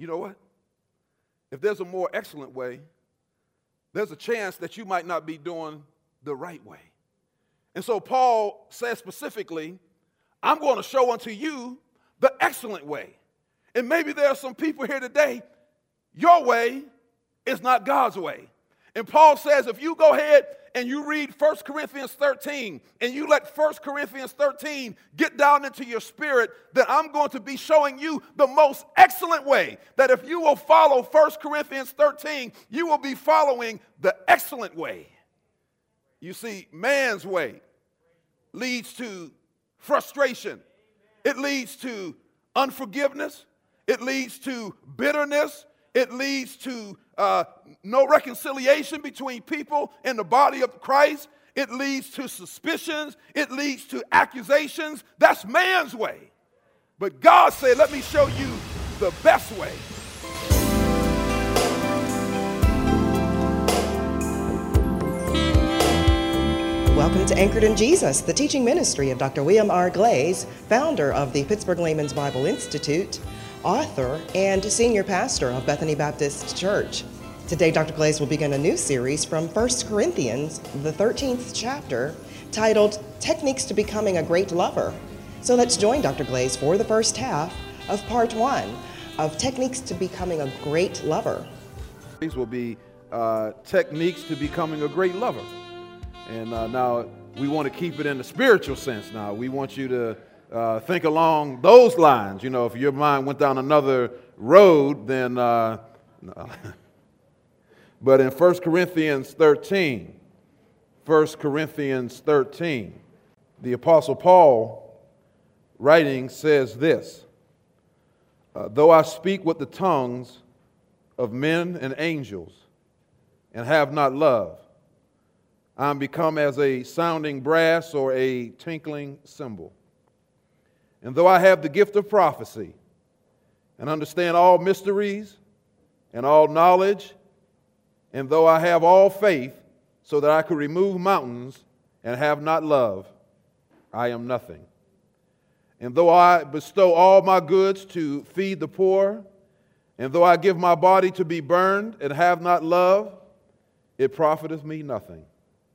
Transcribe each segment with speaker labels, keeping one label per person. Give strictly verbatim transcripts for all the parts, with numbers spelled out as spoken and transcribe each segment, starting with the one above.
Speaker 1: you know what? If there's a more excellent way, there's a chance that you might not be doing the right way. And so Paul says specifically, I'm going to show unto you the excellent way. And maybe there are some people here today, your way is not God's way. And Paul says if you go ahead and you read First Corinthians thirteen and you let First Corinthians thirteen get down into your spirit, then I'm going to be showing you the most excellent way. That if you will follow First Corinthians thirteen, you will be following the excellent way. You see, man's way leads to frustration. It leads to unforgiveness. It leads to bitterness. It leads to uh, no reconciliation between people in the body of Christ. It leads to suspicions. It leads to accusations. That's man's way. But God said, let me show you the best way.
Speaker 2: Welcome to Anchored in Jesus, the teaching ministry of Doctor William R. Glaze, founder of the Pittsburgh Layman's Bible Institute, author, and senior pastor of Bethany Baptist Church. Today, Doctor Glaze will begin a new series from First Corinthians, the thirteenth chapter, titled Techniques to Becoming a Great Lover. So let's join Doctor Glaze for the first half of part one of Techniques to Becoming a Great Lover.
Speaker 1: These will be uh, techniques to becoming a great lover. And uh, now we want to keep it in the spiritual sense now. We want you to uh, think along those lines. You know, if your mind went down another road, then... Uh, no. But in First Corinthians thirteen, First Corinthians thirteen, the Apostle Paul, writing, says this, uh, though I speak with the tongues of men and angels and have not love, I am become as a sounding brass or a tinkling cymbal. And though I have the gift of prophecy and understand all mysteries and all knowledge, and though I have all faith so that I could remove mountains and have not love, I am nothing. And though I bestow all my goods to feed the poor, and though I give my body to be burned and have not love, it profiteth me nothing.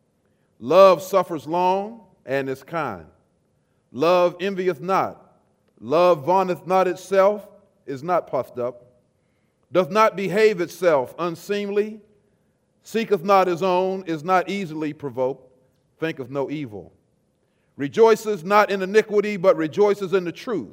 Speaker 1: Love suffers long and is kind. Love envieth not. Love vaunteth not itself, is not puffed up, doth not behave itself unseemly, seeketh not his own, is not easily provoked, thinketh no evil, rejoices not in iniquity, but rejoices in the truth,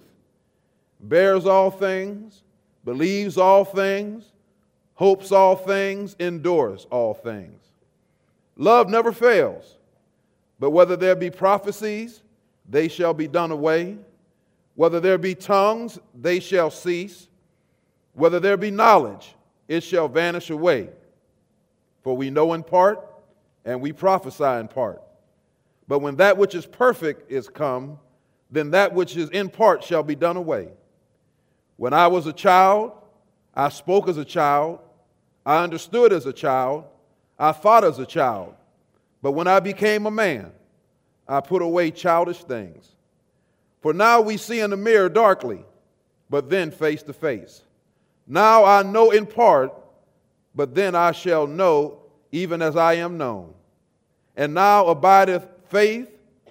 Speaker 1: bears all things, believes all things, hopes all things, endures all things. Love never fails, but whether there be prophecies, they shall be done away. Whether there be tongues, they shall cease. Whether there be knowledge, it shall vanish away. For we know in part, and we prophesy in part. But when that which is perfect is come, then that which is in part shall be done away. When I was a child, I spoke as a child, I understood as a child, I thought as a child. But when I became a man, I put away childish things. For now we see in the mirror darkly, but then face to face. Now I know in part, but then I shall know even as I am known. And now abideth faith,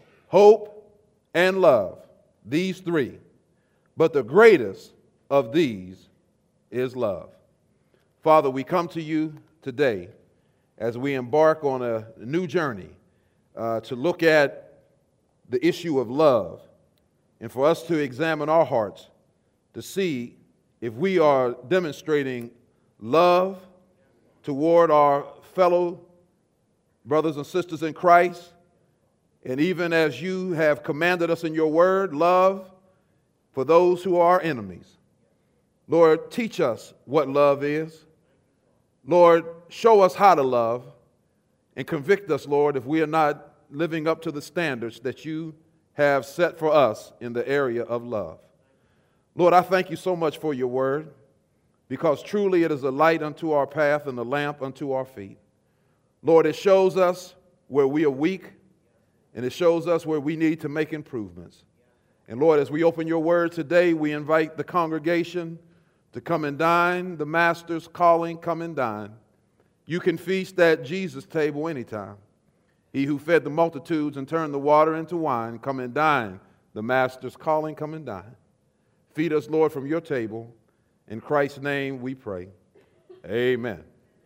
Speaker 1: hope, and love, these three. But the greatest of these is love. Father, we come to you today as we embark on a new journey uh, to look at the issue of love, and for us to examine our hearts to see if we are demonstrating love toward our fellow brothers and sisters in Christ, and even as you have commanded us in your word, love for those who are enemies. Lord, teach us what love is. Lord, show us how to love, and convict us, Lord, if we are not living up to the standards that you have set for us in the area of love. Lord, I thank you so much for your word, because truly it is a light unto our path and a lamp unto our feet. Lord, it shows us where we are weak, and it shows us where we need to make improvements. And Lord, as we open your word today, we invite the congregation to come and dine. The master's calling, come and dine. You can feast at Jesus' table anytime. He who fed the multitudes and turned the water into wine, come and dine. The master's calling, come and dine. Feed us, Lord, from your table. In Christ's name we pray. Amen.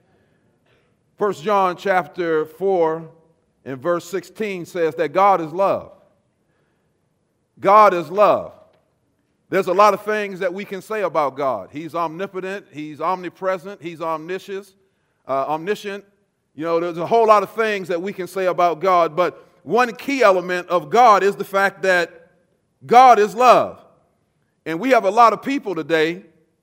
Speaker 1: First John chapter four and verse sixteen says that God is love. God is love. There's a lot of things that we can say about God. He's omnipotent. He's omnipresent. He's omniscient. Uh, omniscient. You know, there's a whole lot of things that we can say about God, but one key element of God is the fact that God is love. And we have a lot of people today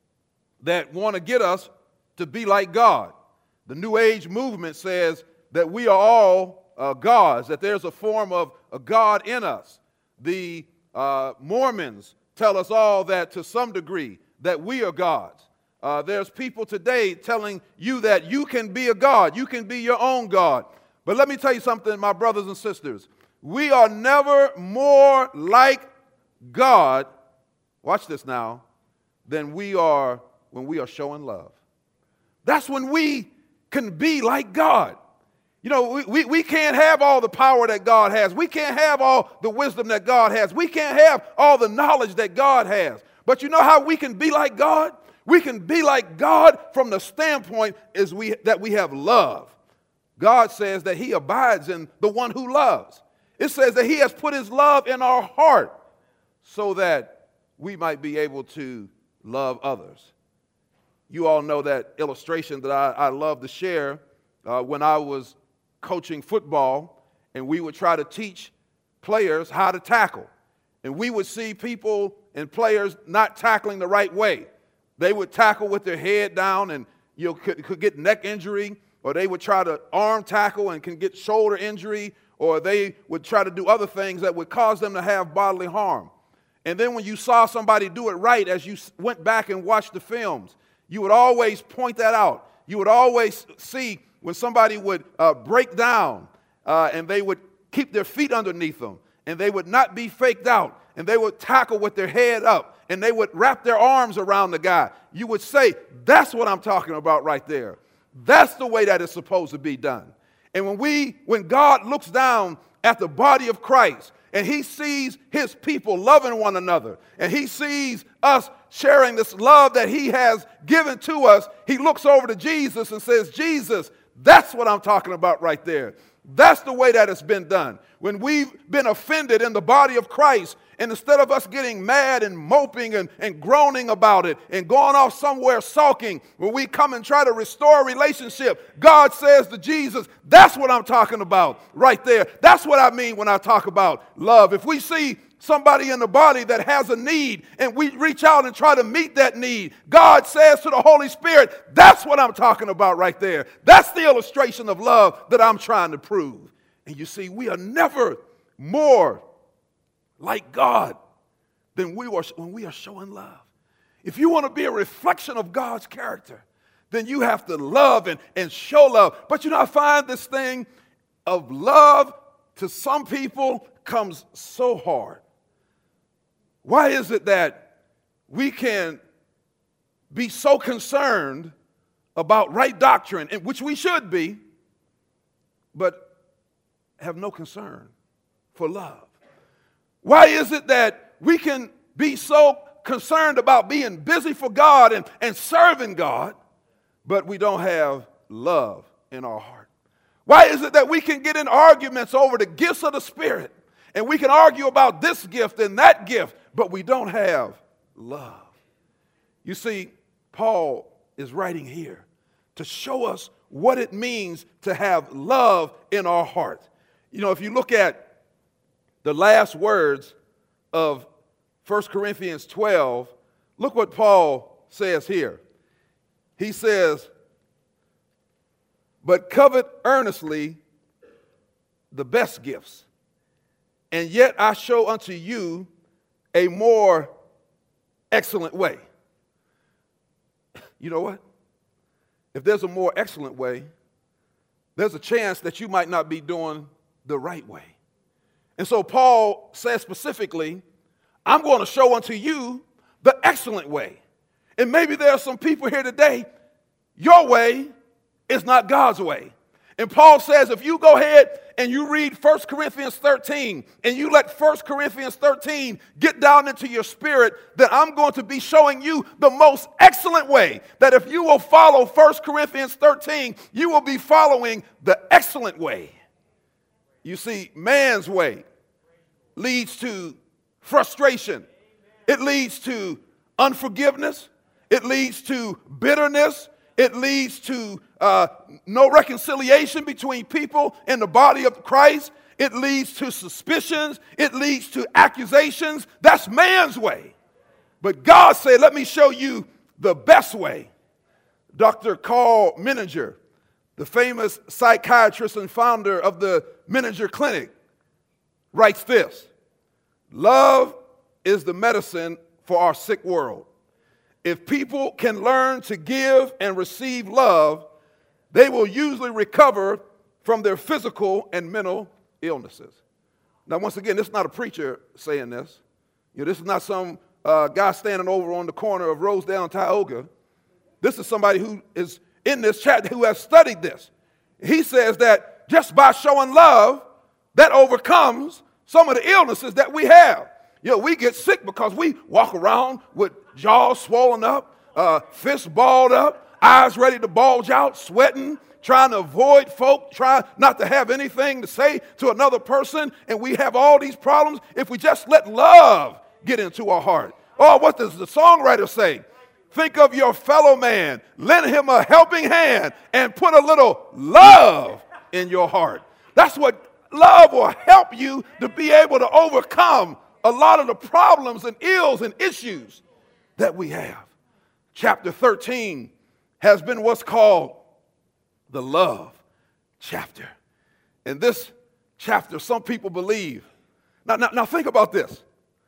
Speaker 1: that want to get us to be like God. The New Age movement says that we are all uh, gods, that there's a form of a God in us. The uh, Mormons tell us all that to some degree, that we are gods. Uh, there's people today telling you that you can be a God, you can be your own God. But let me tell you something, my brothers and sisters. We are never more like God, watch this now, than we are when we are showing love. That's when we can be like God. You know, we, we, we can't have all the power that God has. We can't have all the wisdom that God has. We can't have all the knowledge that God has. But you know how we can be like God? We can be like God from the standpoint is we, that we have love. God says that he abides in the one who loves. It says that he has put his love in our heart so that we might be able to love others. You all know that illustration that I, I love to share uh, when I was coaching football, and we would try to teach players how to tackle. And we would see people and players not tackling the right way. They would tackle with their head down and you know, could, could get neck injury, or they would try to arm tackle and can get shoulder injury, or they would try to do other things that would cause them to have bodily harm. And then when you saw somebody do it right, as you went back and watched the films, you would always point that out. You would always see when somebody would uh, break down uh, and they would keep their feet underneath them, and they would not be faked out, and they would tackle with their head up, and they would wrap their arms around the guy. You would say, that's what I'm talking about right there. That's the way that it's supposed to be done. And when we, when God looks down at the body of Christ, and he sees his people loving one another, and he sees us sharing this love that he has given to us, he looks over to Jesus and says, Jesus, that's what I'm talking about right there. That's the way that it's been done. When we've been offended in the body of Christ, and instead of us getting mad and moping and, and groaning about it and going off somewhere sulking, when we come and try to restore a relationship, God says to Jesus, that's what I'm talking about right there. That's what I mean when I talk about love. If we see somebody in the body that has a need and we reach out and try to meet that need, God says to the Holy Spirit, that's what I'm talking about right there. That's the illustration of love that I'm trying to prove. And you see, we are never more like God than we are when we are showing love. If you want to be a reflection of God's character, then you have to love and, and show love. But you know, I find this thing of love to some people comes so hard. Why is it that we can be so concerned about right doctrine, in which we should be, but have no concern for love? Why is it that we can be so concerned about being busy for God and, and serving God, but we don't have love in our heart? Why is it that we can get in arguments over the gifts of the Spirit, and we can argue about this gift and that gift, but we don't have love? You see, Paul is writing here to show us what it means to have love in our heart. You know, if you look at the last words of First Corinthians twelve, look what Paul says here. He says, but covet earnestly the best gifts, and yet I show unto you a more excellent way. You know what? If there's a more excellent way, there's a chance that you might not be doing the right way. And so Paul says specifically, I'm going to show unto you the excellent way. And maybe there are some people here today, your way is not God's way. And Paul says if you go ahead and you read First Corinthians thirteen and you let First Corinthians thirteen get down into your spirit, then I'm going to be showing you the most excellent way. That if you will follow First Corinthians thirteen, you will be following the excellent way. You see, man's way leads to frustration. It leads to unforgiveness. It leads to bitterness. It leads to uh, no reconciliation between people in the body of Christ. It leads to suspicions. It leads to accusations. That's man's way. But God said, let me show you the best way. Doctor Carl Menninger, the famous psychiatrist and founder of the Menninger Clinic, writes this: love is the medicine for our sick world. If people can learn to give and receive love, they will usually recover from their physical and mental illnesses. Now, once again, this is not a preacher saying this. You know, this is not some uh, guy standing over on the corner of Rosedale and Tioga. This is somebody who is in this chat who has studied this. He says that just by showing love, that overcomes some of the illnesses that we have. You know, we get sick because we walk around with jaws swollen up, uh, fists balled up, eyes ready to bulge out, sweating, trying to avoid folk, trying not to have anything to say to another person, and we have all these problems if we just let love get into our heart. Oh, what does the songwriter say? Think of your fellow man, lend him a helping hand, and put a little love in your heart. That's what love will help you to be able to overcome a lot of the problems and ills and issues that we have. Chapter thirteen has been what's called the love chapter. In this chapter, some people believe. Now, now, now think about this.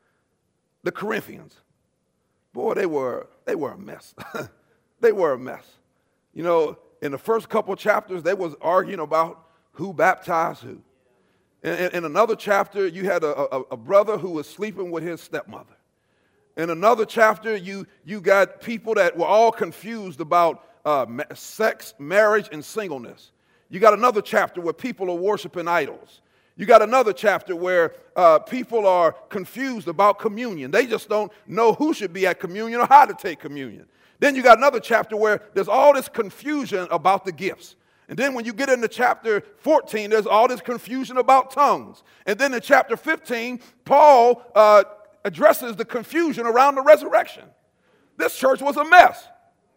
Speaker 1: The Corinthians, boy, they were they were a mess. They were a mess. You know, in the first couple of chapters, they was arguing about who baptized who. In, in, in another chapter, you had a, a, a brother who was sleeping with his stepmother. In another chapter, you, you got people that were all confused about uh, ma- sex, marriage, and singleness. You got another chapter where people are worshiping idols. You got another chapter where uh, people are confused about communion. They just don't know who should be at communion or how to take communion. Then you got another chapter where there's all this confusion about the gifts. And then when you get into chapter fourteen, there's all this confusion about tongues. And then in chapter fifteen, Paul uh, addresses the confusion around the resurrection. This church was a mess.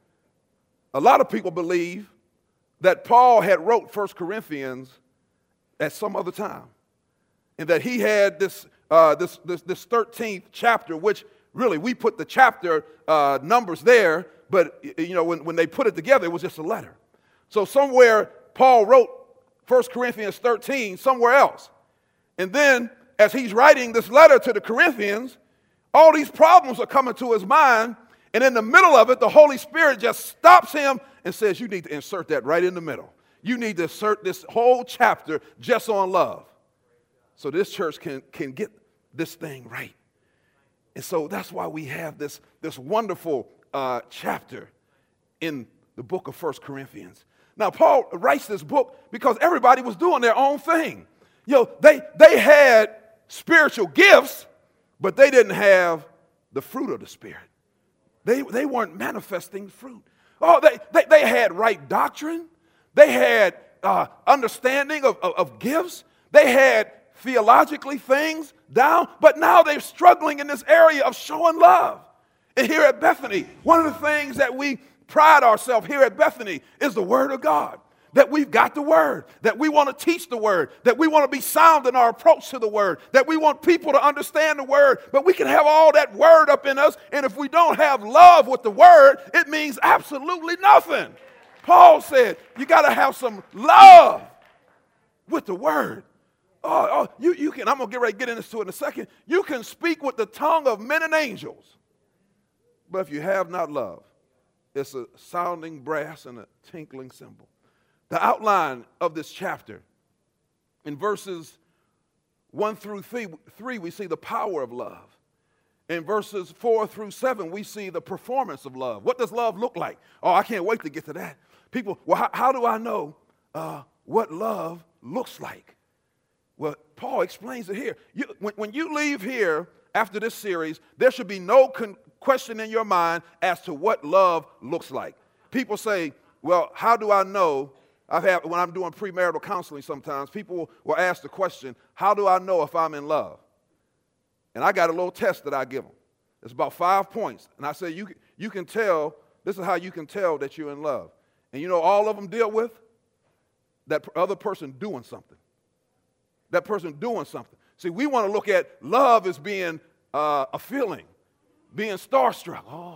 Speaker 1: A lot of people believe that Paul had wrote First Corinthians at some other time, and that he had this uh, this, this this thirteenth chapter, which really we put the chapter uh, numbers there, but you know when, when they put it together, it was just a letter. So somewhere Paul wrote First Corinthians thirteen somewhere else. And then as he's writing this letter to the Corinthians, all these problems are coming to his mind. And in the middle of it, the Holy Spirit just stops him and says, you need to insert that right in the middle. You need to insert this whole chapter just on love. So this church can, can get this thing right. And so that's why we have this, this wonderful uh, chapter in the book of First Corinthians. Now, Paul writes this book because everybody was doing their own thing. You know, they, they had spiritual gifts, but they didn't have the fruit of the Spirit. They, they weren't manifesting fruit. Oh, they, they, they had right doctrine. They had uh, understanding of, of, of gifts. They had theologically things down, but now they're struggling in this area of showing love. And here at Bethany, one of the things that we pride ourselves here at Bethany is the Word of God. That we've got the Word, that we want to teach the Word, that we want to be sound in our approach to the Word, that we want people to understand the Word, but we can have all that Word up in us, and if we don't have love with the Word, it means absolutely nothing. Paul said, you got to have some love with the Word. Oh, oh you, you can, I'm going to get ready to get into it in a second. You can speak with the tongue of men and angels, but if you have not love, it's a sounding brass and a tinkling cymbal. The outline of this chapter, in verses one through three, three, we see the power of love. in verses four through seven, we see the performance of love. What does love look like? Oh, I can't wait to get to that. People, well, how, how do I know uh, what love looks like? Well, Paul explains it here. You, when, when you leave here after this series, there should be no con- question in your mind as to what love looks like. People say, well, how do I know? I've had, when I'm doing premarital counseling sometimes, people will ask the question, how do I know if I'm in love? And I got a little test that I give them. It's about five points. And I say, you, you can tell, this is how you can tell that you're in love. And you know all of them deal with? That other person doing something. That person doing something. See, we want to look at love as being uh, a feeling, being starstruck. Oh.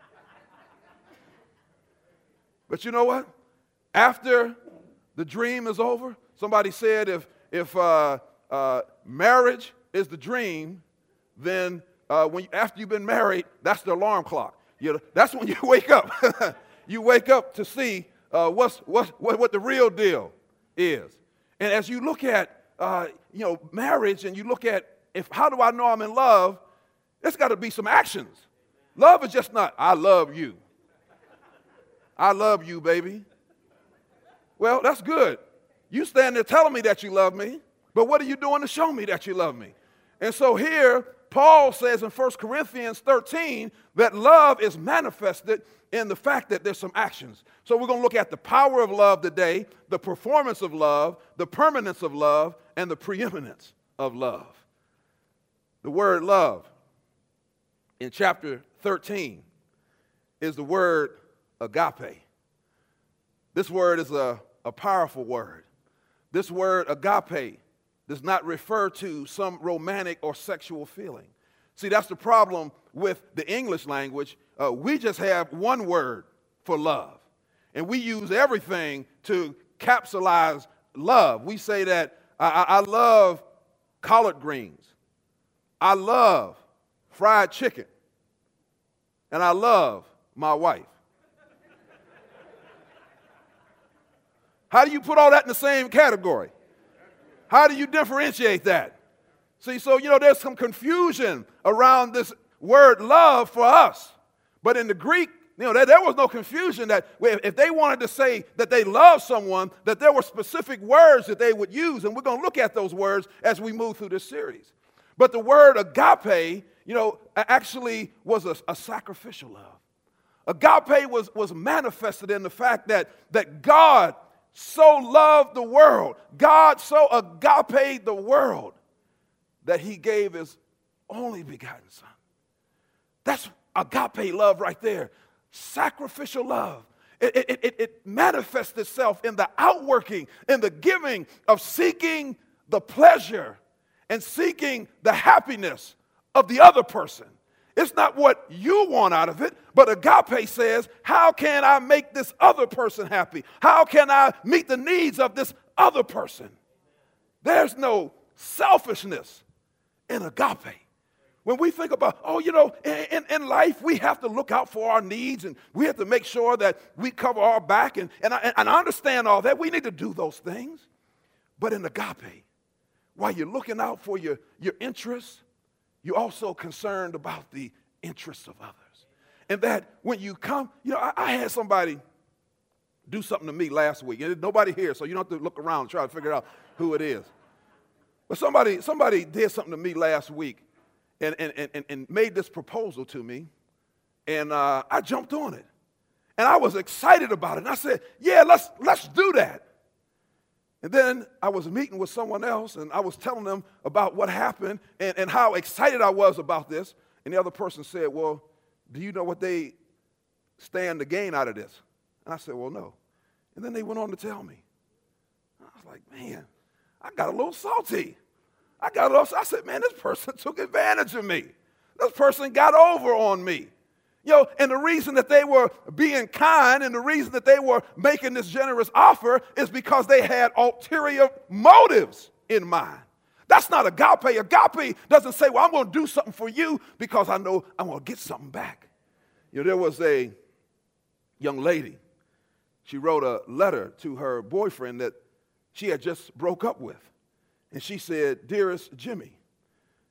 Speaker 1: But you know what? After the dream is over, somebody said if, if uh, uh, marriage is the dream, then uh, when you, after you've been married, that's the alarm clock. You know, that's when you wake up. You wake up to see uh, what's, what's, what, what the real deal is. And as you look at uh, you know, marriage, and you look at if how do I know I'm in love, there's got to be some actions. Love is just not, I love you. I love you, baby. Well, that's good. You stand there telling me that you love me, but what are you doing to show me that you love me? And so here, Paul says in First Corinthians thirteen that love is manifested in the fact that there's some actions. So we're going to look at the power of love today, the performance of love, the permanence of love, and the preeminence of love. The word love in chapter thirteen is the word agape. This word is a, a powerful word. This word agape does not refer to some romantic or sexual feeling. See, that's the problem with the English language. Uh, we just have one word for love, and we use everything to capsulize love. We say that I, I, I love collard greens, I love fried chicken, and I love my wife. How do you put all that in the same category? How do you differentiate that? See, so, you know, there's some confusion around this word love for us. But in the Greek, you know, there, there was no confusion that if they wanted to say that they love someone, that there were specific words that they would use. And we're going to look at those words as we move through this series. But the word agape, you know, actually was a, a sacrificial love. Agape was, was manifested in the fact that, that God so loved the world, God so agaped the world, that he gave his only begotten son. That's agape love right there. Sacrificial love. It, it, it, it manifests itself in the outworking, in the giving of seeking the pleasure and seeking the happiness of the other person. It's not what you want out of it, but agape says, how can I make this other person happy? How can I meet the needs of this other person? There's no selfishness in agape. When we think about, oh, you know, in, in life, we have to look out for our needs, and we have to make sure that we cover our back, and, and, I, and I understand all that. We need to do those things. But in agape, while you're looking out for your, your interests, you're also concerned about the interests of others. And that when you come, you know, I, I had somebody do something to me last week. And there's nobody here, so you don't have to look around and try to figure out who it is. But somebody, somebody did something to me last week and, and, and, and made this proposal to me. And uh, I jumped on it. And I was excited about it. And I said, yeah, let's, let's do that. And then I was meeting with someone else, and I was telling them about what happened and, and how excited I was about this. And the other person said, well, do you know what they stand to gain out of this? And I said, well, no. And then they went on to tell me. I was like, man, I got a little salty. I got a little, I said, man, this person took advantage of me. This person got over on me. You know, and the reason that they were being kind and the reason that they were making this generous offer is because they had ulterior motives in mind. That's not agape. Agape doesn't say, well, I'm going to do something for you because I know I'm going to get something back. You know, there was a young lady. She wrote a letter to her boyfriend that she had just broke up with. And she said, dearest Jimmy,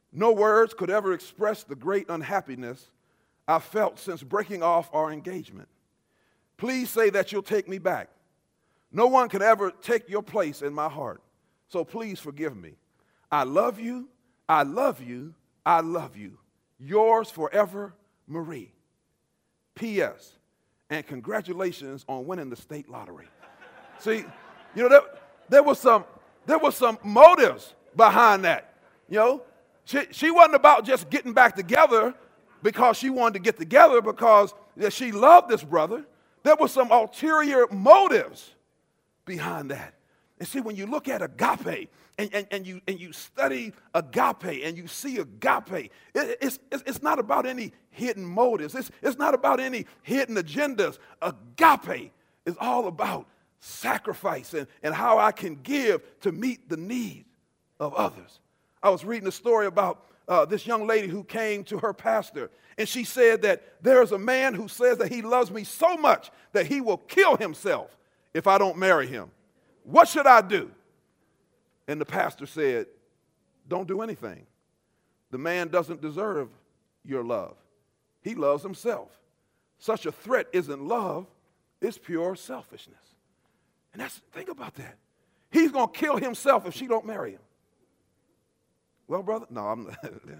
Speaker 1: No words could ever express the great unhappiness I felt since breaking off our engagement. Please say that you'll take me back. No one could ever take your place in my heart, so please forgive me. I love you, I love you, I love you. Yours forever, Marie. P S. And congratulations on winning the state lottery. See, you know, there, there was some there was some motives behind that. You know, she, she wasn't about just getting back together because she wanted to get together because yeah, she loved this brother. There were some ulterior motives behind that. And see, when you look at agape and, and, and, you, and you study agape and you see agape, it, it's, it's not about any hidden motives. It's, it's not about any hidden agendas. Agape is all about sacrifice and, and how I can give to meet the needs of others. I was reading a story about uh, this young lady who came to her pastor, and she said that there is a man who says that he loves me so much that he will kill himself if I don't marry him. What should I do? And the pastor said, don't do anything. The man doesn't deserve your love. He loves himself. Such a threat isn't love, it's pure selfishness. And that's, think about that. He's going to kill himself if she don't marry him. Well, brother, no, I'm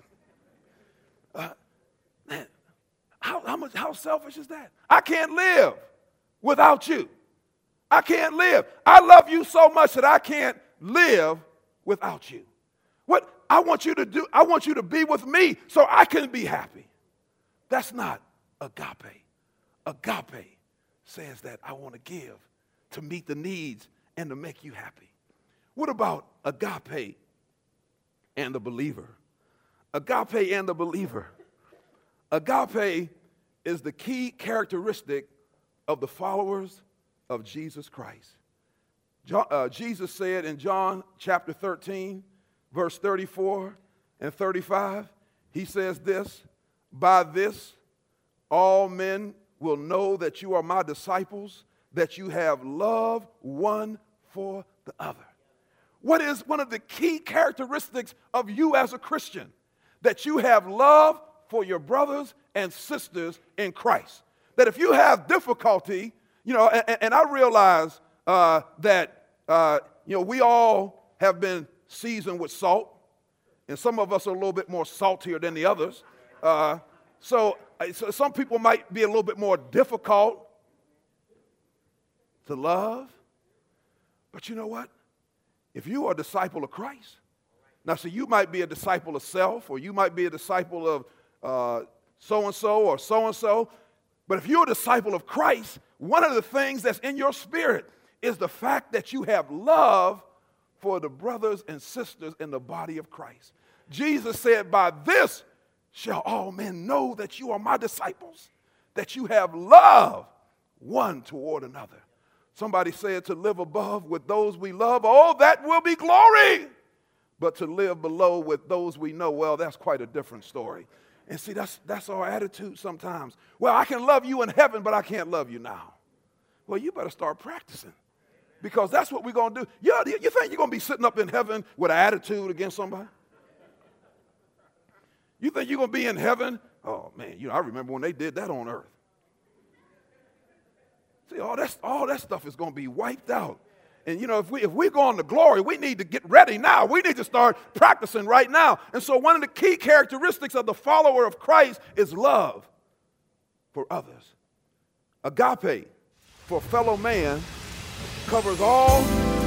Speaker 1: uh, man, how, how much, how selfish is that? I can't live without you. I can't live. I love you so much that I can't live without you. What I want you to do, I want you to be with me so I can be happy. That's not agape. Agape says that I want to give to meet the needs and to make you happy. What about agape and the believer? Agape and the believer. Agape is the key characteristic of the followers of Jesus Christ. John, uh, Jesus said in John chapter thirteen, verse thirty-four and thirty-five, he says this, by this all men will know that you are my disciples, that you have love one for the other. What is one of the key characteristics of you as a Christian? That you have love for your brothers and sisters in Christ. That if you have difficulty, you know, and, and I realize uh, that, uh, you know, we all have been seasoned with salt, and some of us are a little bit more saltier than the others. Uh, so, so some people might be a little bit more difficult to love. But you know what? If you are a disciple of Christ, now see, you might be a disciple of self, or you might be a disciple of uh, so-and-so or so-and-so, but if you're a disciple of Christ, one of the things that's in your spirit is the fact that you have love for the brothers and sisters in the body of Christ. Jesus said, by this shall all men know that you are my disciples, that you have love one toward another. Somebody said to live above with those we love, oh, that will be glory. But to live below with those we know, well, that's quite a different story. And see, that's, that's our attitude sometimes. Well, I can love you in heaven, but I can't love you now. Well, you better start practicing, because that's what we're going to do. You, you think you're going to be sitting up in heaven with an attitude against somebody? You think you're going to be in heaven? Oh, man, you know, I remember when they did that on earth. See, all that, all that stuff is going to be wiped out. And, you know, if, we, if we're going to glory, we need to get ready now. We need to start practicing right now. And so one of the key characteristics of the follower of Christ is love for others. Agape for fellow man covers all.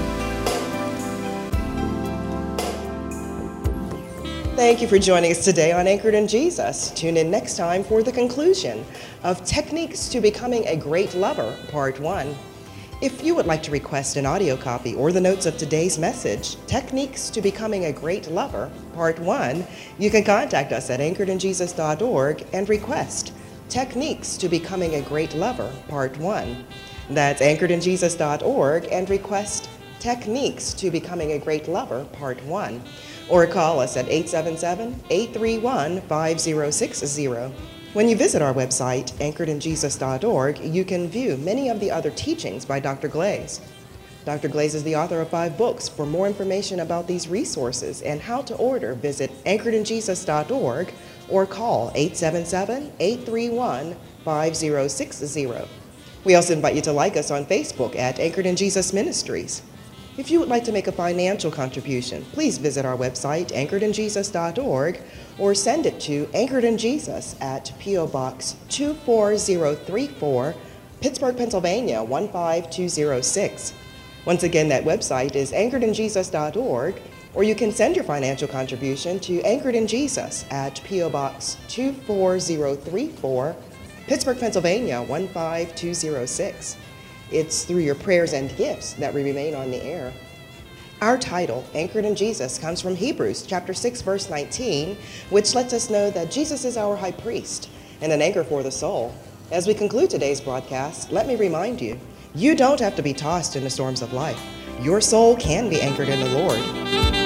Speaker 2: Thank you for joining us today on Anchored in Jesus. Tune in next time for the conclusion of Techniques to Becoming a Great Lover, Part one. If you would like to request an audio copy or the notes of today's message, Techniques to Becoming a Great Lover, Part one, you can contact us at anchored in jesus dot org and request Techniques to Becoming a Great Lover, Part one. That's anchored in jesus dot org and request Techniques to Becoming a Great Lover, Part one. Or call us at eight seven seven, eight three one, five zero six zero. When you visit our website, anchored in jesus dot org, you can view many of the other teachings by Doctor Glaze. Doctor Glaze is the author of five books. For more information about these resources and how to order, visit anchored in jesus dot org or call eight seven seven, eight three one, five zero six zero. We also invite you to like us on Facebook at Anchored in Jesus Ministries. If you would like to make a financial contribution, please visit our website, anchored in jesus dot org, or send it to Anchored in Jesus at P O Box two four zero three four, Pittsburgh, Pennsylvania one five two zero six. Once again, that website is anchored in jesus dot org, or you can send your financial contribution to Anchored in Jesus at P O Box two four zero three four, Pittsburgh, Pennsylvania one five two zero six. It's through your prayers and gifts that we remain on the air. Our title, Anchored in Jesus, comes from Hebrews chapter six, verse nineteen, which lets us know that Jesus is our high priest and an anchor for the soul. As we conclude today's broadcast, let me remind you, you don't have to be tossed in the storms of life. Your soul can be anchored in the Lord.